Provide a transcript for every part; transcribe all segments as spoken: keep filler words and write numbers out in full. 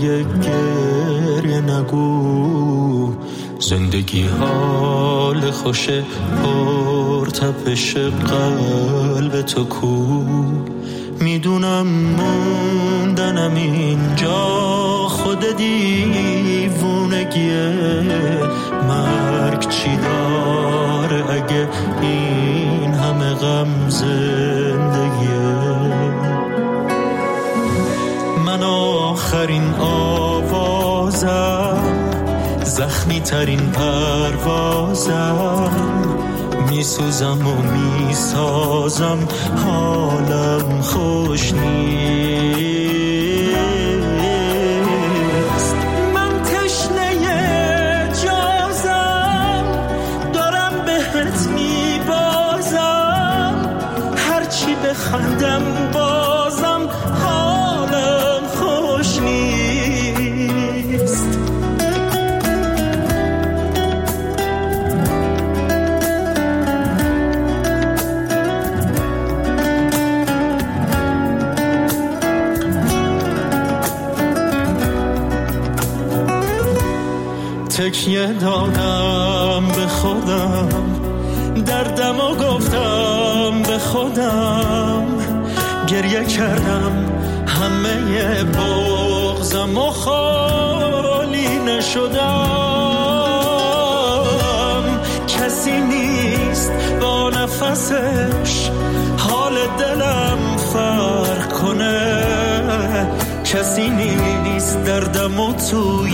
برای گریه نگو، زندگی حال خوشه پر تپش قلب تو کو. میدونم موندنم اینجا خود دیوونگیه، مرگ چی داره اگه این همه غم زندگیه. من آخرین آوازم، زخمی ترین پروازم، میسوزم و میسازم حالم خوش نیست. من تشنه جازم، دارم بهت میبازم، هرچی بخندم بازم حالم خوش نیست. تکیه دادم به خودم، دردم و گفتم به خودم، گریه کردم همه بغضم و خالی نشدم. کسی نیست با نفسش حال دلم فرق کنه، کسی نیست دردم و توی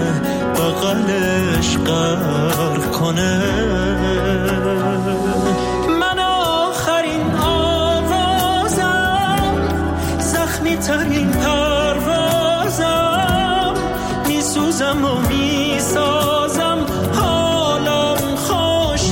بغلش غرق کنه. من آخرین آوازم، زخمی ترین پروازم، میسوزم و میسازم حالم خوش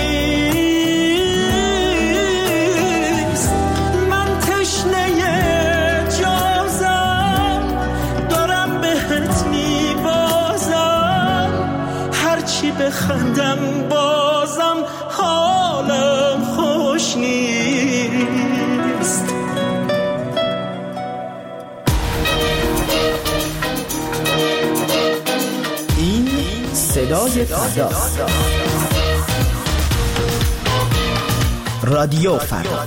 نیست. من تشنه جازم، دارم بهت میبازم، هرچی بخندم بازم حالم خوش نیست. این صدای فردا، رادیو فردا.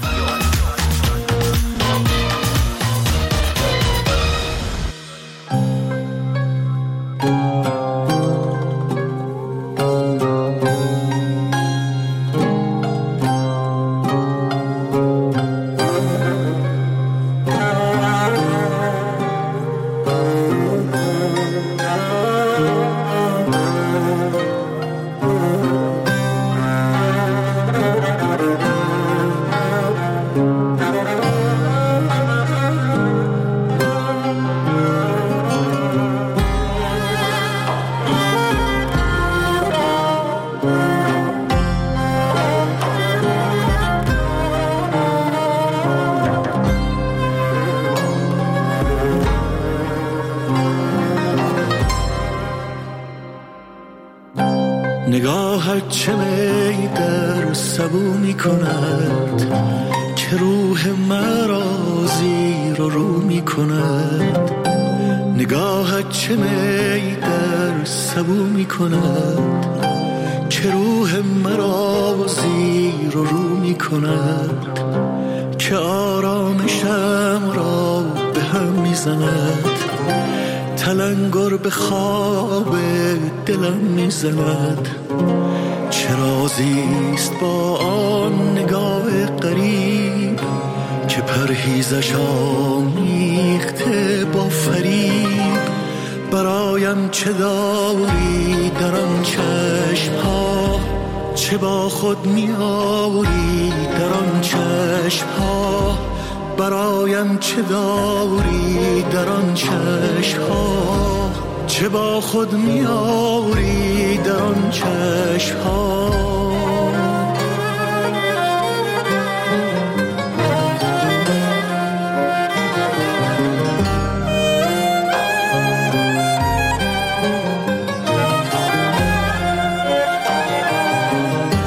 نگاهت چه می در صبونی کند، که روح مرا زیر و رو می کند. نگاهت چه می در صبونی کند، که روح مرا زیر و رو می کند. که آرامشم را به هم می زند، تلنگر به خواب دلم میزند. چه رازیست با آن نگاه غریب، که پرهیزش آمیخته با فریب. برایم چه داری در آن چشم ها، چه با خود می آوری در آن چشم ها. برایم چه داری در آن چشم ها، چه با خود می آوری در آن چشم ها.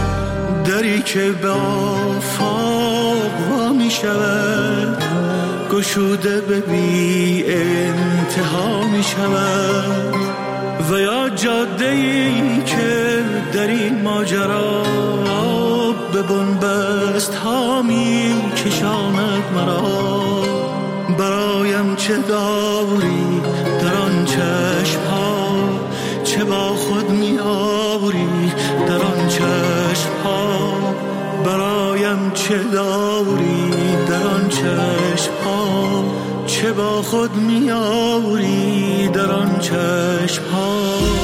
دری که به آفاق وا می شود، گشوده به بی انتها می شود و یا جاده‌ای که در این ماجرا به بنبست ها می کشاند مرا. برایم چه داری در آن چشم ها، چه با خود می آوری در آن چشم ها. برایم چه داری در آن چشم ها، چه با خود می آوری در آن چشم ها.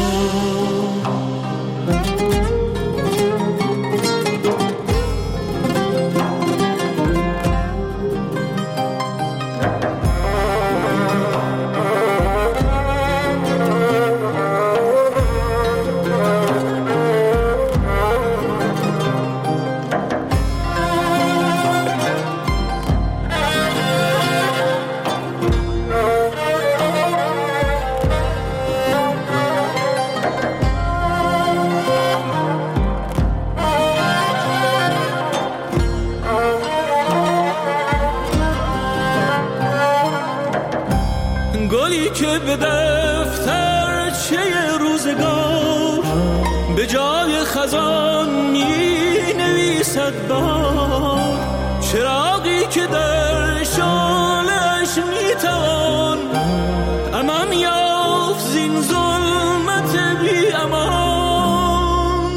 گلی که به دفترچه روزگار به جای خزان می نویسد بهار، چراغی که در شعله‌اش می توان امان یافت زین ظلمت بی امان.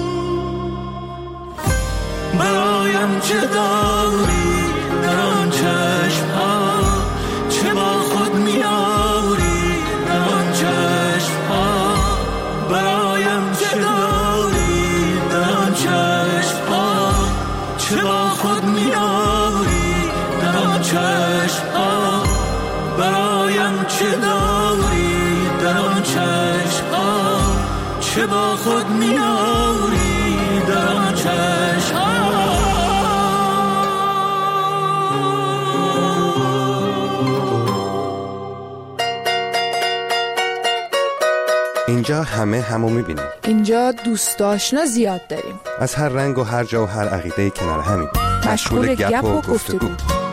برایم چه داری در آن چشم ها، چه با خود می آوری در آن چشم ها. برایم چه داری در آن چشم ها، چه با خود می آوری در آن چشم ها. برایم چه داری در آن چشم ها، چه با خود می آوری در آن چشم ها. اینجا همه همو میبینیم. اینجا دوست آشنا زیاد داریم، از هر رنگ و هر جا و هر عقیده کنار همیم، مشغول گپ و گفتگو.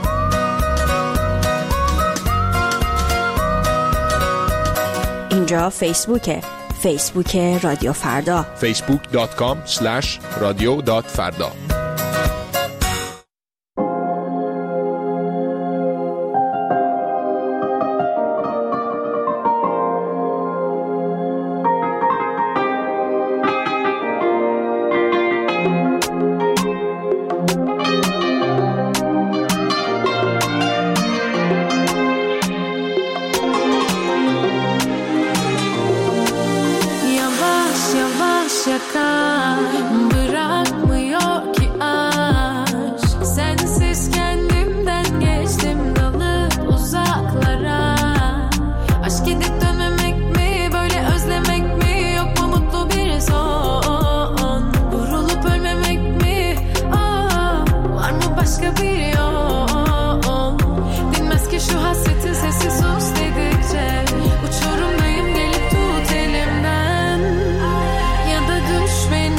اینجا فیسبوکه، فیسبوک رادیو فردا، فیسبوک دات کام اسلش رادیو دات فردا. Bırakmıyor ki aşk, sensiz kendimden geçtim dalıp uzaklara. Aşk edip dönmemek mi, böyle özlemek mi, yok mu mutlu bir son? Vurulup ölmemek mi, aa, var mı başka bir yol? Dinmez ki şu hasretin sesi sus dedikçe, uçurumdayım gelip tut elimden, ya da düş beni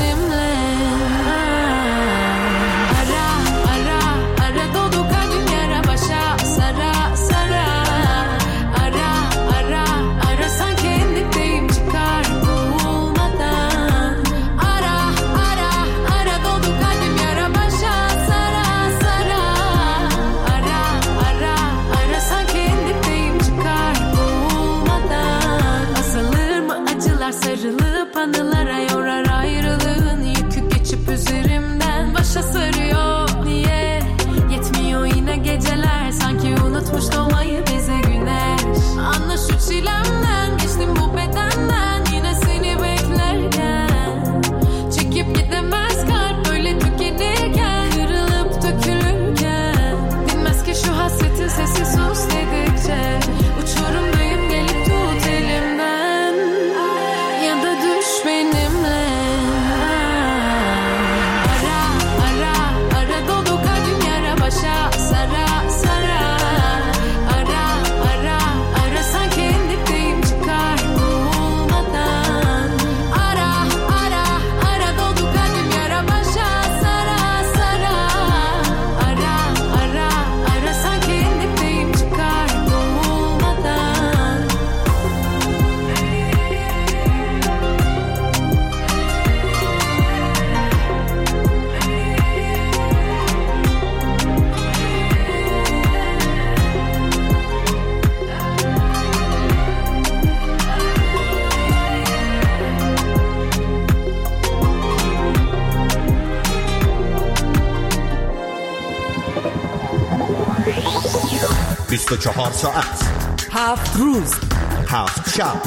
بیست و چهار ساعت، هفت روز، هفت شب،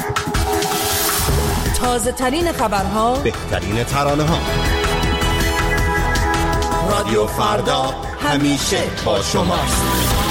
تازه ترین خبرها، بهترین ترانه ها. رادیو فردا همیشه با شماست.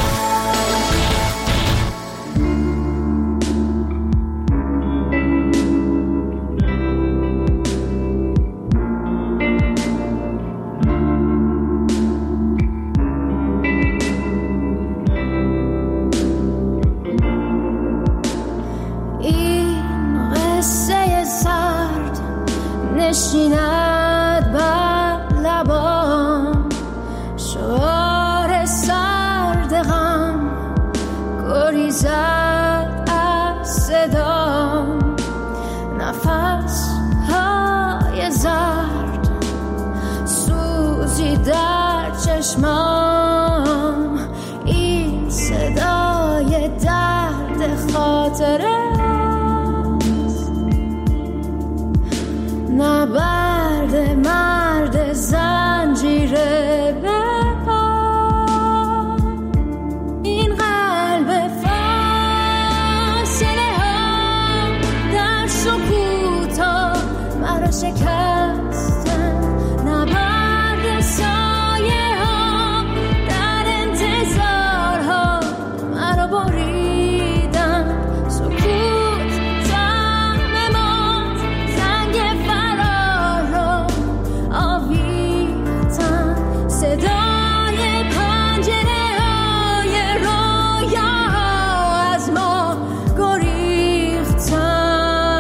نشیند بر لبام شعار سرد غم، گریزد از صدام نفس های زرد، سوزی در چشمام، این صدای درد خاطره نبرد مرد زنجیره به پا، این قلب فاصله ها در سکوت ها مرا شکستن، نبرد سایه ها در انتظار ها مرا بریدن، سکوت زم ما زنگ آویختن، صدای پنجره های رویا از ما گریختن.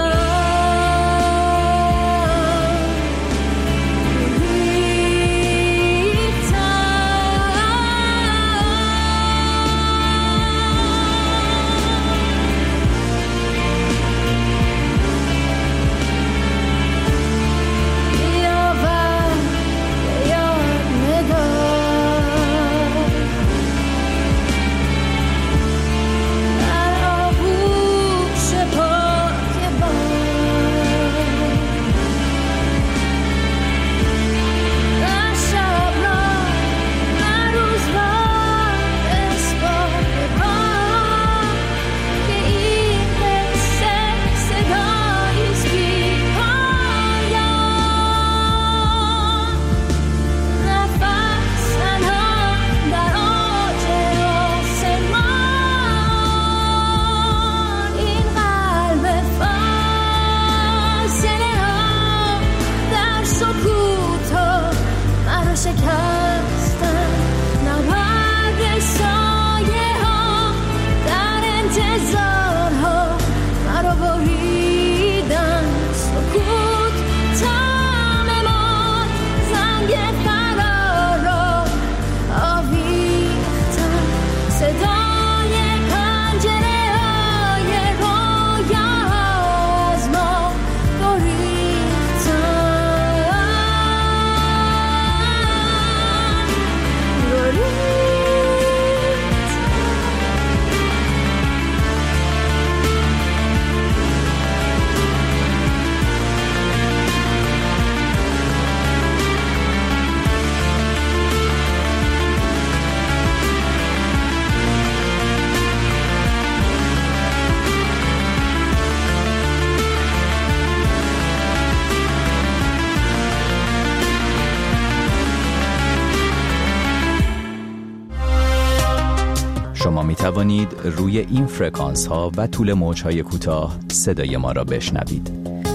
شما می توانید روی این فرکانس ها و طول موج های کوتاه صدای ما را بشنوید.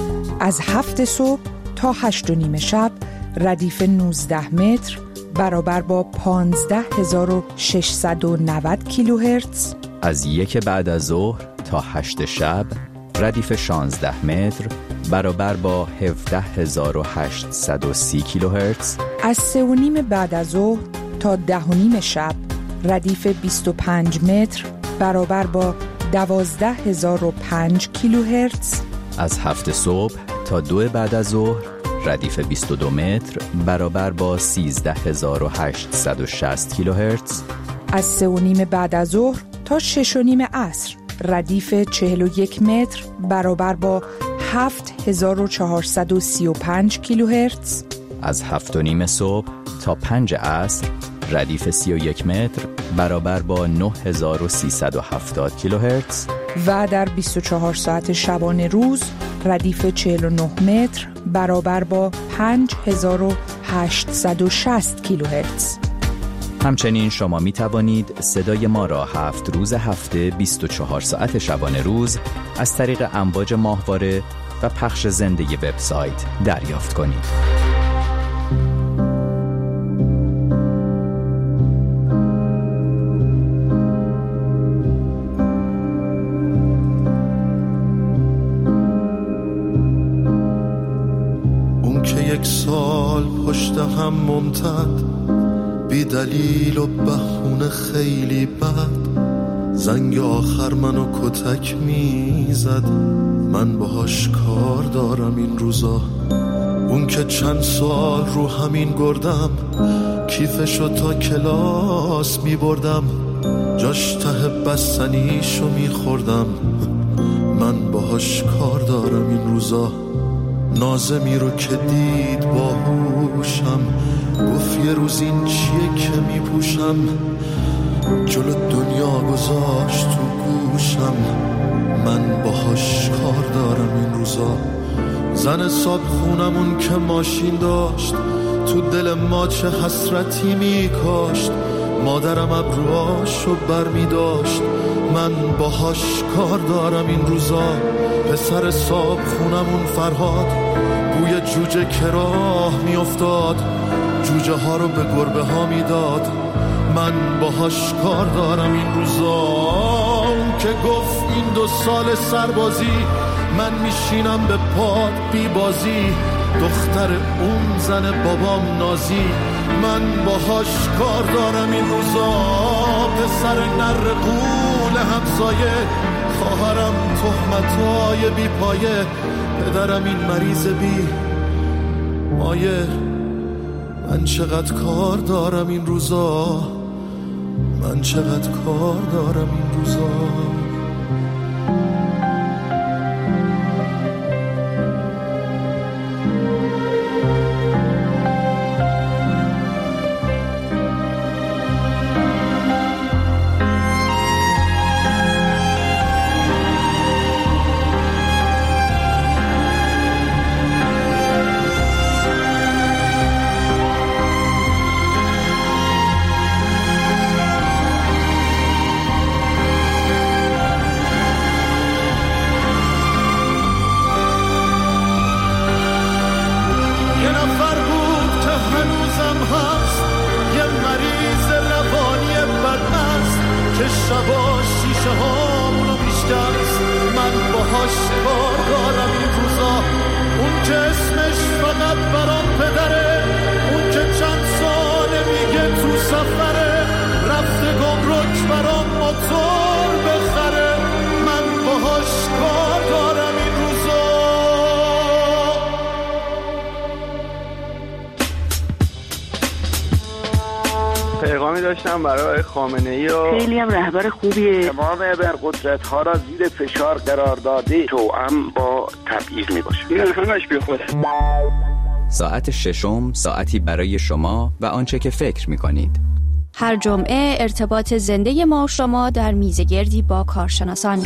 از هفت صبح تا هشت و نیم شب ردیف نوزده متر برابر با پانزده هزار و ششصد و نود کیلوهرتز. از یک بعد از ظهر تا هشت شب ردیف شانزده متر برابر با هفده هزار و هشتصد و سی کیلوهرتز. از سه و نیم بعد از ظهر تا ده و نیم شب ردیف بیست و پنج متر برابر با دوازده هزار و پنج کیلوهرتز. از هفت صبح تا دو بعد از ظهر ردیف بیست و دو متر برابر با سیزده هزار و هشتصد و شصت کیلوهرتز. از سه و نیم بعد از ظهر تا شش و نیم عصر ردیف چهل و یک متر برابر با هفت هزار و چهارصد و سی و پنج کیلوهرتز. از هفت و نیم صبح تا پنج عصر ردیف سی و یک متر برابر با نه هزار و سیصد و هفتاد کیلوهرتز و در بیست و چهار ساعت شبانه روز ردیف چهل و نه متر برابر با پنج هزار و هشتصد و شصت کیلوهرتز. همچنین شما می توانید صدای ما را هفت روز هفته بیست و چهار ساعت شبانه روز از طریق امواج ماهواره و پخش زنده وبسایت دریافت کنید. اون که یک سال پشت هم ممتد بی دلیل و بهونه خیلی بد زنگ آخر منو کتک میزد، من باهاش کار دارم این روزا. اون که چند سال رو همین گردم کیفشو تا کلاس میبردم، جاش ته بستنیشو میخوردم، من باهاش کار دارم این روزا. نازمی رو که دید باهوشم گفت یه روز این چیه که میپوشم، جلو دنیا گذاشت تو گوشم، من باهاش کار دارم این روزا. زن صاحب خونمون که ماشین داشت تو دل ما چه حسرتی میکاشت، مادرم ابروهاشو بر میداشت، من باهاش کار دارم این روزا. پسر صاحب خونمون فرهاد بوی جوجه که راه میافتاد، جوجه ها رو به گربه ها میداد، من باهاش کار دارم این روزا. اون که گفت این دو سال سربازی من میشینم به پاد بی بازی، دختر اون زن بابام نازی، من باهاش کار دارم این روزا. پسر نر قول همسایه، خواهرم تهمتای بی پایه، پدرم این مریض بی مایه، من چقدر کار دارم این روزا، من چقدر کار دارم این روزا. شبا شیشه هامونو میشکنست، من باهاش کار دارم این روزا. اون که اسمش فقط برام پدره، اون که چند ساله میگه تو سفره، رفته گمرک برام موتور بخره، من باهاش کار دارم این روزا. پیغامی داشتم برای خامنه‌ای و خیلی هم رهبر خوبیه، تمام ابرقدرت‌ها را زیر فشار قرار داده، توأم با تبعیض میباشه. این همش بیخوده. ساعت ششم ساعتی برای شما و آنچه که فکر میکنید. هر جمعه ارتباط زنده ما و شما در میزگردی با کارشناسان.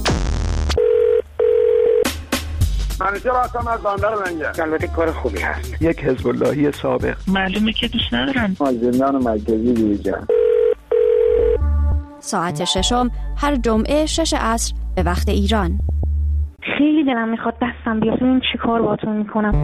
منیجر آسام از باندر منگه. البته کار خوبی هست. یک حزب اللهی سابق. معلومه که دوست ندارن. زندان مرکزی دیجا. ساعت ششم هر جمعه شش عصر به وقت ایران. خیلی دلم میخواد دستم بیاد ببین چی کار باهاتون میکنم.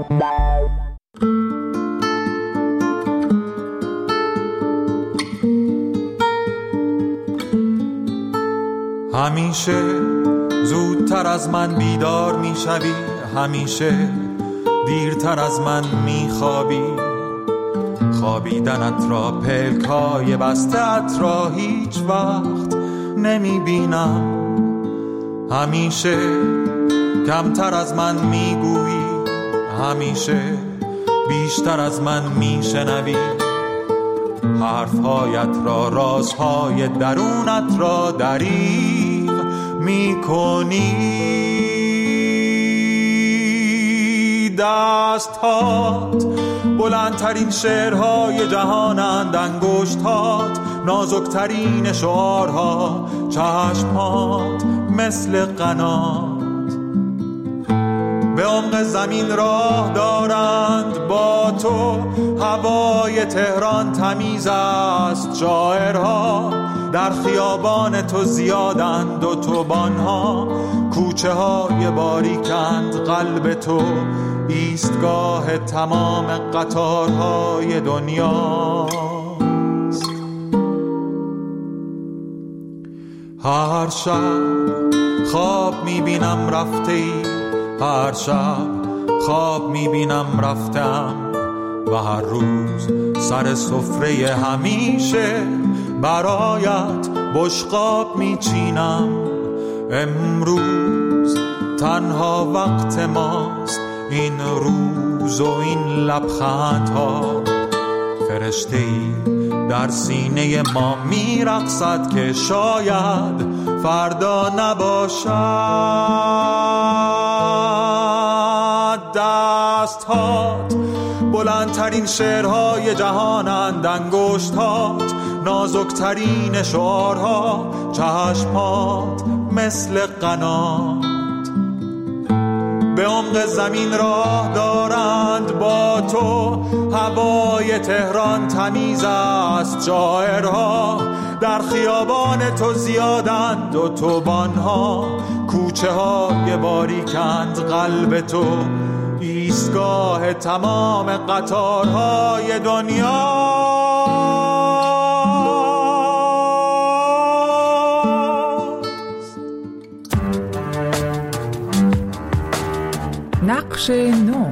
همیشه زودتر از من بیدار میشوی، همیشه دیرتر از من میخوابی، خوابیدنت را پلکای بسته‌ات را هیچ وقت نمیبینم، همیشه کمتر از من میگویی، همیشه بیشتر از من میشنوی، حرفهایت را رازهای درونت را دریغ میکنی. در دست‌هات بلندترین شعرهای جهانند، انگشت‌هات نازکترین شعارها، چشم‌هات مثل قنات به عمق زمین راه دارند. با تو هوای تهران تمیز است، شاعرها در خیابان تو زیادند، و توبانها کوچه های باریکند. قلب تو ایستگاه تمام قطارهای دنیاست. هر شب خواب میبینم رفته ای، هر شب خواب میبینم رفتم، و هر روز سر سفره همیشه برایت بشقاب میچینم. امروز تنها وقت ماست، این روز و این لبخندها. فرشته‌ای در سینه ما میرقصد که شاید فردا نباشد. دست‌هات بلندترین شعرهای جهانند، انگشت‌هات نازکترین شعارها، چشم‌هات مثل قنات به عمق زمین راه دارند. با تو هوای تهران تمیز است، شاعرها در خیابان تو زیادند، و توبانها کوچه های باریکند. قلب تو ایستگاه تمام قطارهای دنیا. نقش نو.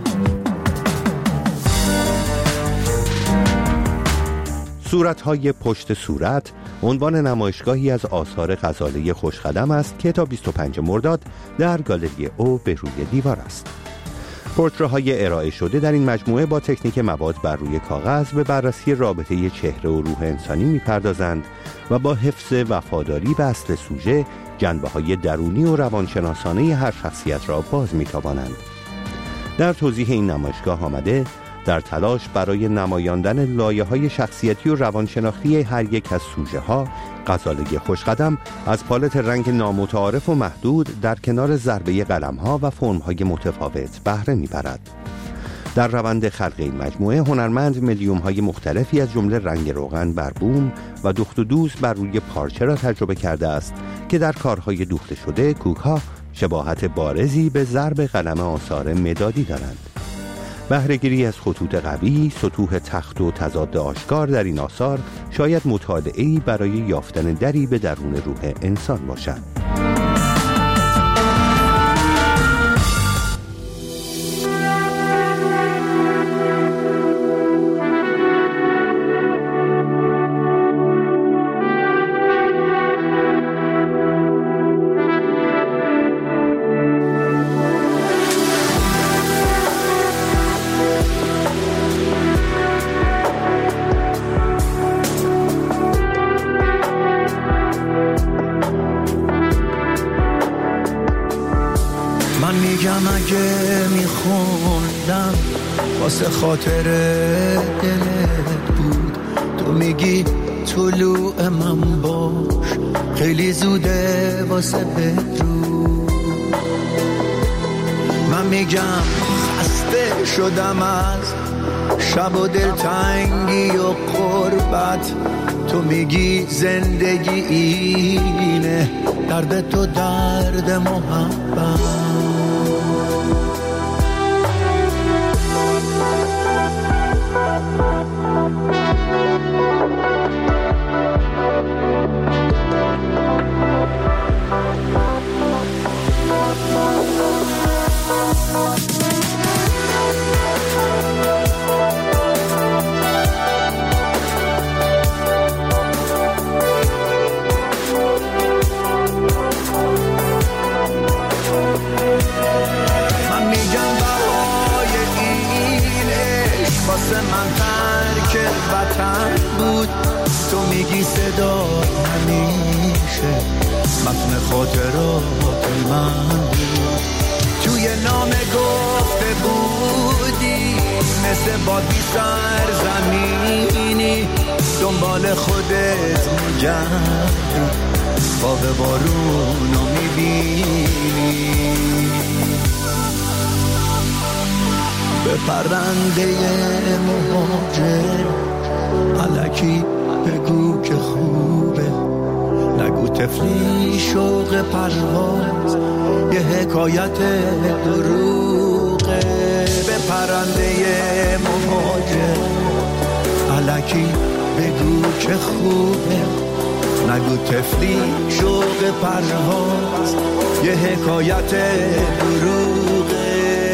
صورت‌های پشت صورت عنوان نمایشگاهی از آثار غزاله خوشقدم است که تا بیست و پنجم مرداد در گالری او به روی دیوار است. پورتره‌های ارائه شده در این مجموعه با تکنیک مواد بر روی کاغذ به بررسی رابطه چهره و روح انسانی می‌پردازند و با حفظ وفاداری به اصل سوژه جنبه‌های درونی و روانشناسانه هر شخصیت را باز می‌توانند. در توضیح این نمایشگاه آمده در تلاش برای نمایاندن لایه‌های شخصیتی و روانشناختی هر یک از سوژه‌ها، غزاله خوشقدم از پالت رنگ نامتعارف و محدود در کنار ضربه قلم‌ها و فرم‌های متفاوت بهره می‌برد. در روند خلق این مجموعه هنرمند مدیوم‌های مختلفی از جمله رنگ روغن بر بوم و دوخت و دوز بر روی پارچه را تجربه کرده است که در کارهای دوخته شده کوک‌ها شباهت بارزی به ضرب قلم آثار مدادی دارند. بهره‌گیری از خطوط قوی، سطوح تخت و تضاد آشکار در این آثار شاید مطالعه‌ای برای یافتن دری به درون روح انسان باشد. اگه میخوندم واسه خاطر دلت بود، تو میگی طلوع من باش، خیلی زوده واسه بدرود. من میگم خسته شدم از شب و دلتنگی و قربت، تو میگی زندگی اینه، درد تو درد محبت. واسه من ترک وطن بود، تو میگی صدا همیشه متن خاطرات من بود. توی نام گفته گفته بودی مثل باد بی سرزمینی دنبال خودت میگردی باغ بارونو میبینی به پرنده مهاجر الکی بگو که خوبه نگو تفلی شوق پرواز یه حکایت دروغه به پرنده مهاجر الکی بگو که خوبه نگو تفلی شوق پرواز یه حکایت دروغه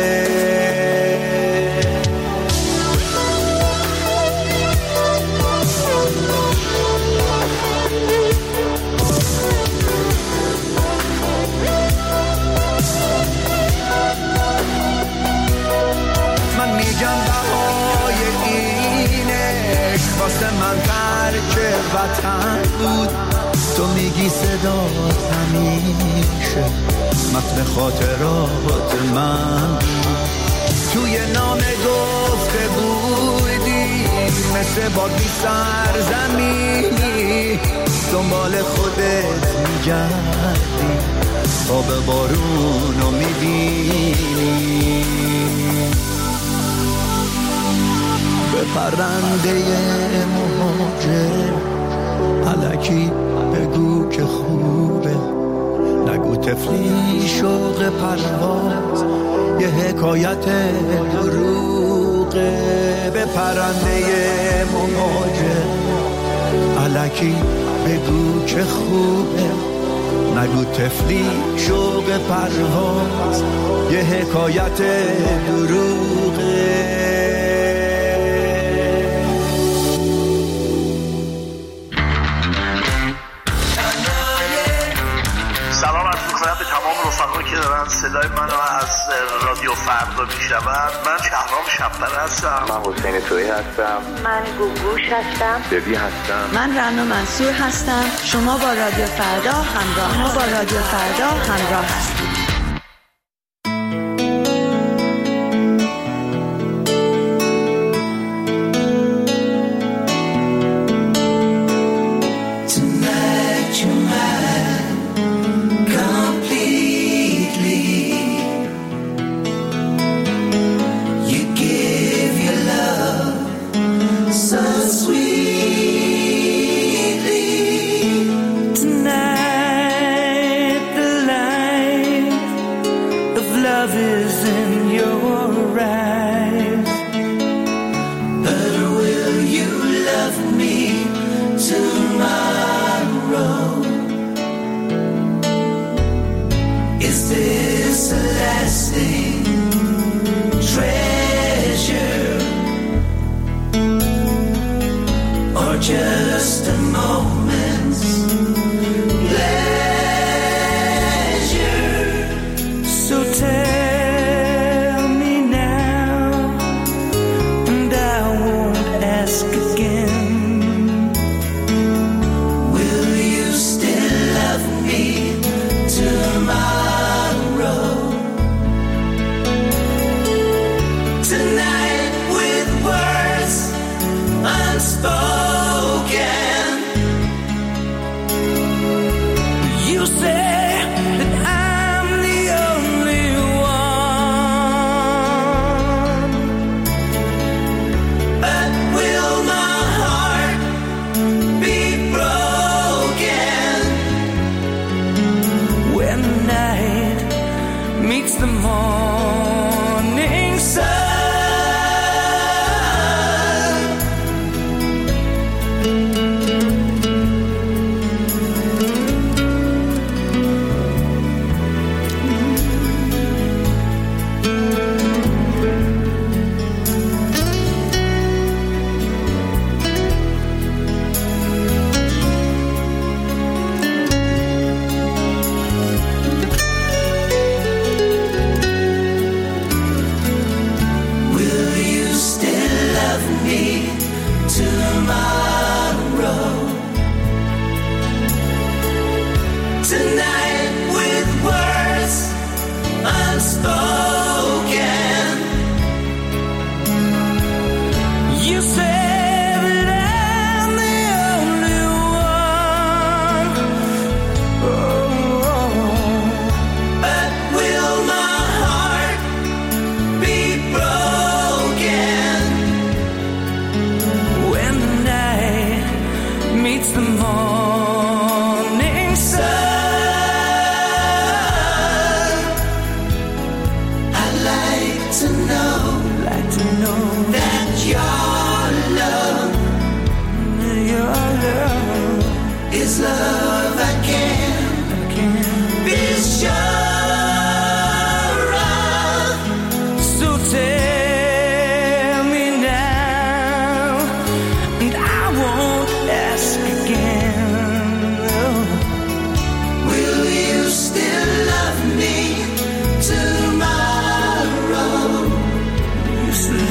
واسه من ترک وطن بود تو میگی صدات همیشه متن خاطرات من بود توی نامه گفته بودی مثل باد بی سرزمینی دنبال خودت میگردی آب بارونو میبینی به پرنده مهاجر الکی بگو که خوبه نگو تفلی شوق پرواز یه حکایت دروغه به پرنده مهاجر الکی بگو که خوبه نگو تفلی شوق پرواز یه حکایت دروغه به تمام رفقا که دارن صدای منو از رادیو فردا میشنون من شهرام شب‌پر هستم من حسین تویی هستم من گوگوش هستم ببی هستم من رنا منصور هستم شما با رادیو فردا همراه ما با رادیو فردا همراه هستید Tonight the light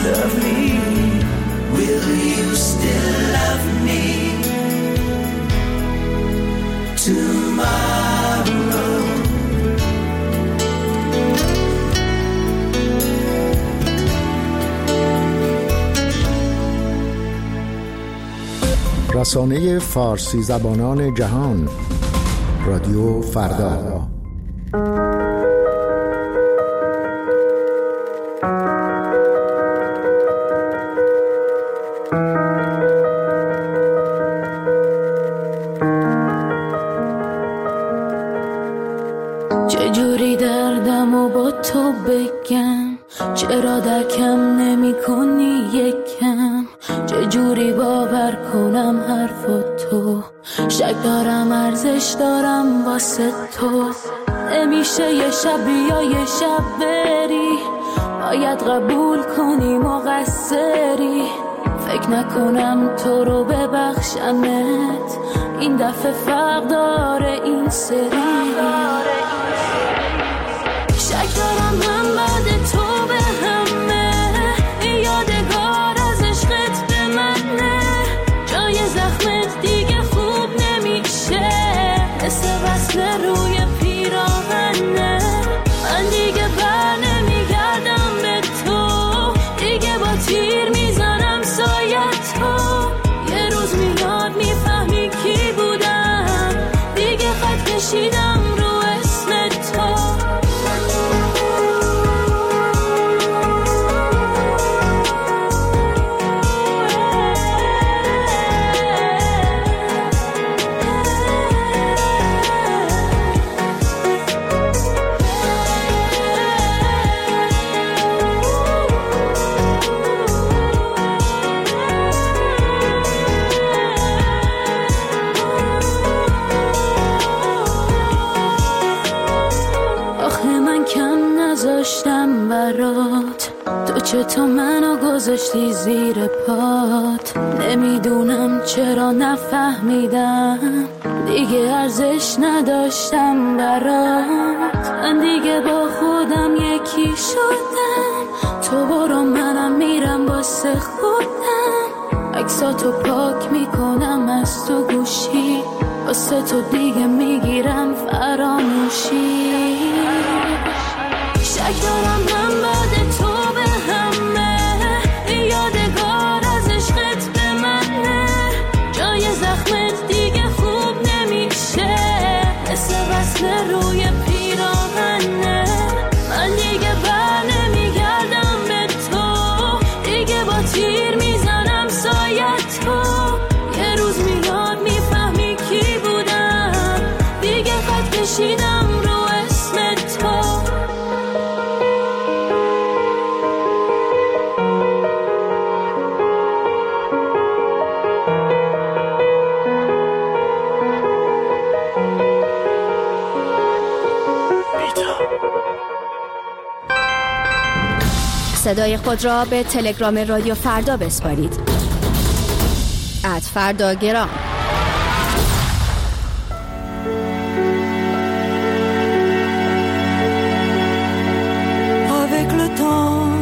love me? Will you still love me tomorrow? رسانه فارسی زبانان جهان، رادیو فردا. چجوری دردم و با تو بگم، چرا درکم نمی کنی یکم، چجوری باور کنم حرفاتو، شک دارم ارزش دارم واسه تو، نمیشه یه شب یا یه شب بری، باید قبول کنی مقصری، فکر نکنم تو رو ببخشمت، این دفعه فرق داره این سری، شک دارم من بعد تو به همه، یادگار از عشقت به منه، جای زخمت دیگه خوب نمیشه، حس وصل روی پیراهنه، من دیگه بر نمیگردم به تو، دیگه با تیر میزنم سایت تو، یه روز میاد میفهمی کی بودم، دیگه خط کشیدم رو اسم تو. تو چطور منو گذاشتی زیر پات، نمیدونم چرا نفهمیدم، دیگه ارزش نداشتم برات، من دیگه با خودم یکی شدم، تو برو منم میرم واسه خودم، عکساتو پاک میکنم از تو گوشی، واسه تو دیگه میگیرم فراموشی، شک دارم من بعد تو به همه، یادگار از عشقت به منه، جای زخمت دیگه خوب نمیشه، حس وصل روی پیراهنه، من دیگه بر نمیگردم به تو، دیگه با تیر میزنم سایت تو، یه روز میاد میفهمی کی بودم، دیگه خط کشیدم رو اسم تو. صدای خود را به تلگرام رادیو فردا بسپارید. ات فردا گرام. Avec le temps,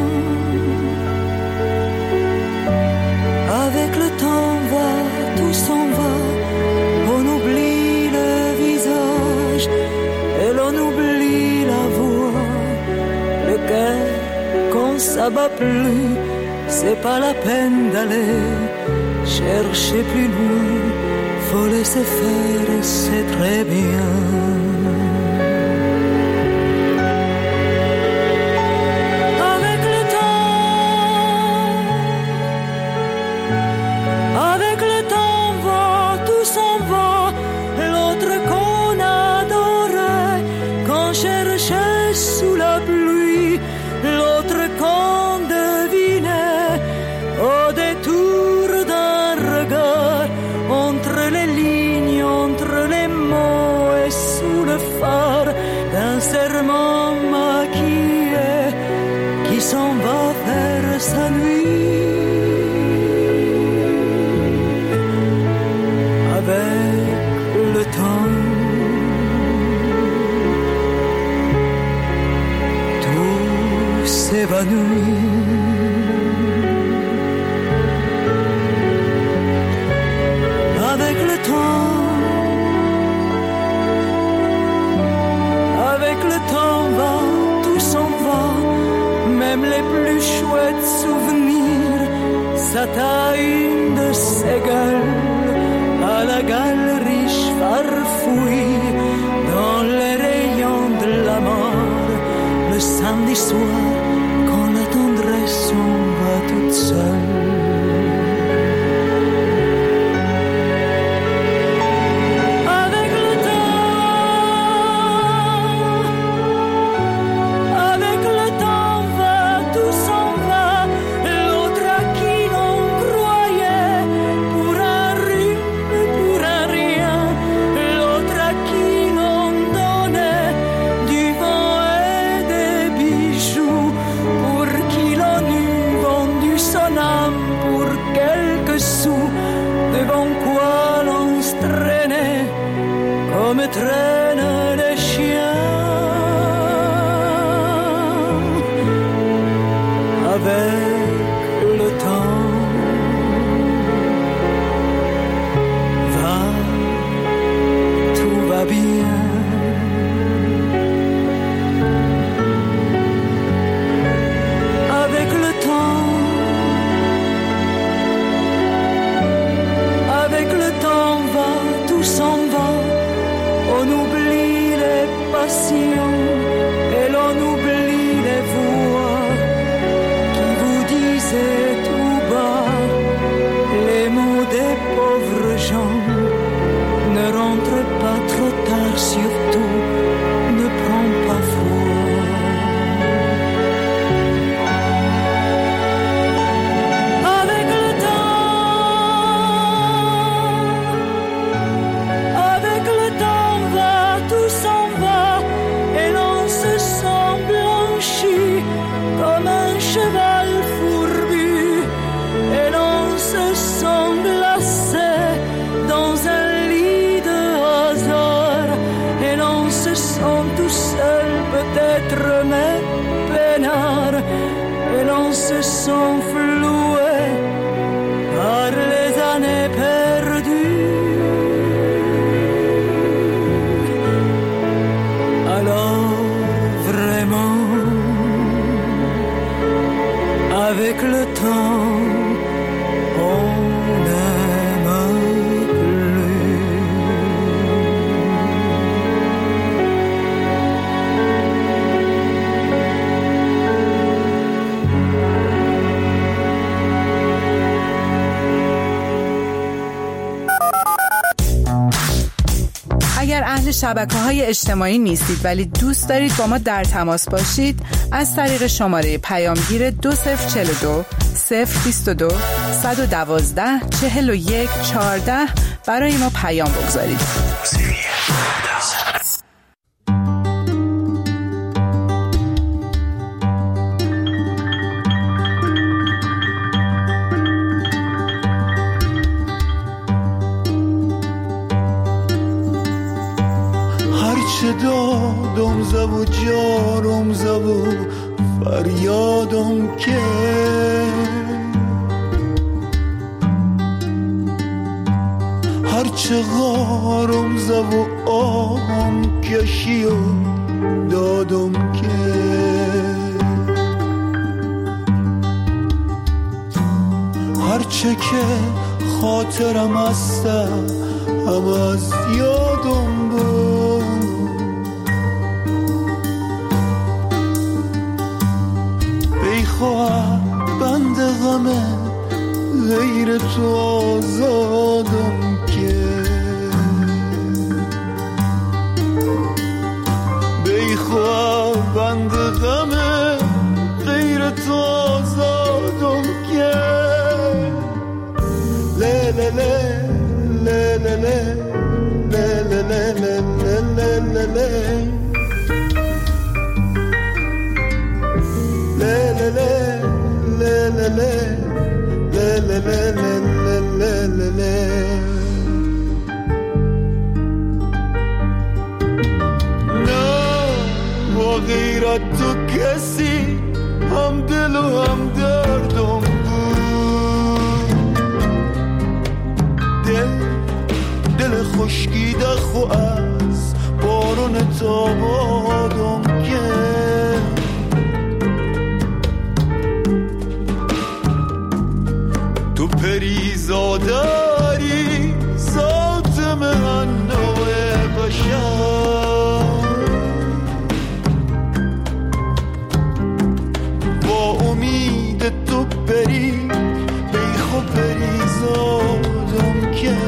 avec le temps va, tout s'en va, on oublie le visage et l'on oublie la voix, le cœur. Quand ça bat plus, c'est pas la peine d'aller chercher plus loin, faut laisser faire et c'est très bien. Avec le temps, avec le temps va, tout s'en va, l'autre qu'on adorait, qu'on cherchait sous la pluie, l'autre qu'on devinait au détour d'un regard, entre les lignes, entre les mots et sous le phare d'un serment maquillé qui s'en va vers sa nuit. Avec le temps, s'évanouit. s'atta une de ses gueules à la galerie farfouille dans les rayons de la mort le samedi soir quand la tendresse s'en va toute seule. Traînent les chiens avec le temps. Va, tout va bien. Avec le temps, avec le temps va, tout s'en va. On oublie les passions et l'on oublie les voix qui vous disaient tout bas les mots des pauvres gens. Ne rentre pas trop tard, surtout ne prends pas froid. Avec le temps, avec le temps, tout s'en va et l'on se sent blanchi comme un cheval fourbu et l'on se sent glacé dans un lit de hasard et l'on se sent tout seul peut-être mais peinard et l'on se sent floué par les années perdues. Avec le temps, on n'aime plus. اگر اهل شبکه‌های اجتماعی نیستید ولی دوست دارید با ما در تماس باشید، از طریق شماره پیامگیر دو صفر چهل و دو صفر بیست و دو صد و دوازده چهل و یک چهارده برای ما پیام بگذارید. هرچه دادم زبو جارم زبو فریادم که هرچه غارم زبو آهم کشی و دادم که هرچه که خاطرم هسته هم از یادم بود بیخواه بند غمه غیر تو آزادم که بیخواه بند غمه غیر تو آزادم که له له له له له له له له له له له غیرت تو کسی هم دل و هم دردم بود دل دل خشکیده خو از بارون تابادم که پریزاداری ذات من نوع بشر با امید تو بری بیخو پریزادم که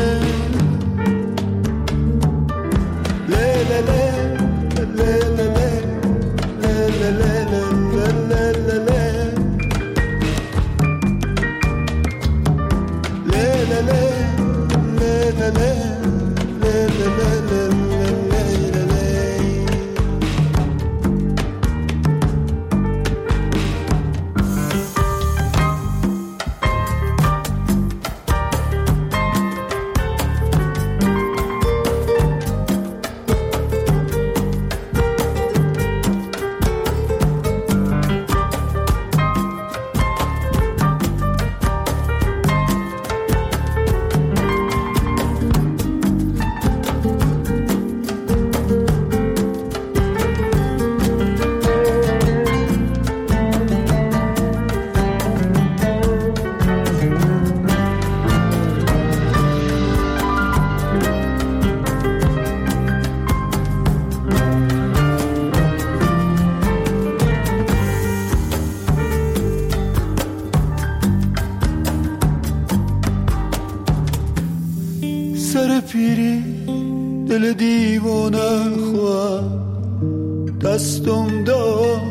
سر پیری دل دیوانه خواه دستم دار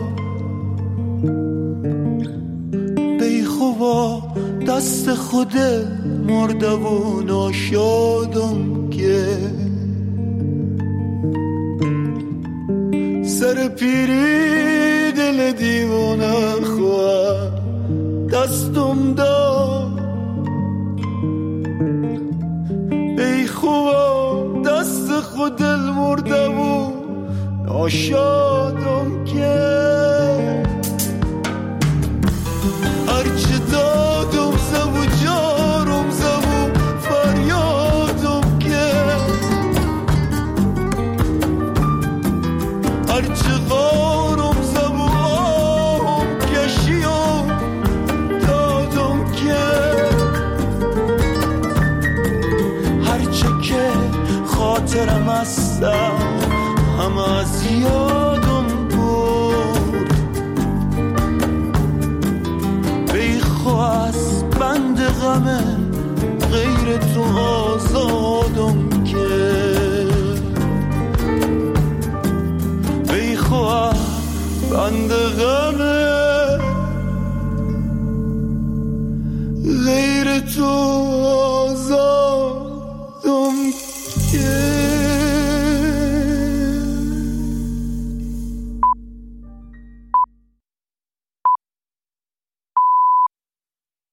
بی خواه دست خود مرده و ناشادم که سر پیری دل دیوانه خواه دستم دار خواه دست خود دل مرده و ناشادم که هرچه دادم زبو جارم زبو فریادم که هرچه غارم زبو آهم کشیم دادم که خاطرم هستم همه از یادم بود بیخو از بند غمه غیر تو آزادم که بیخو از بند غمه غیر تو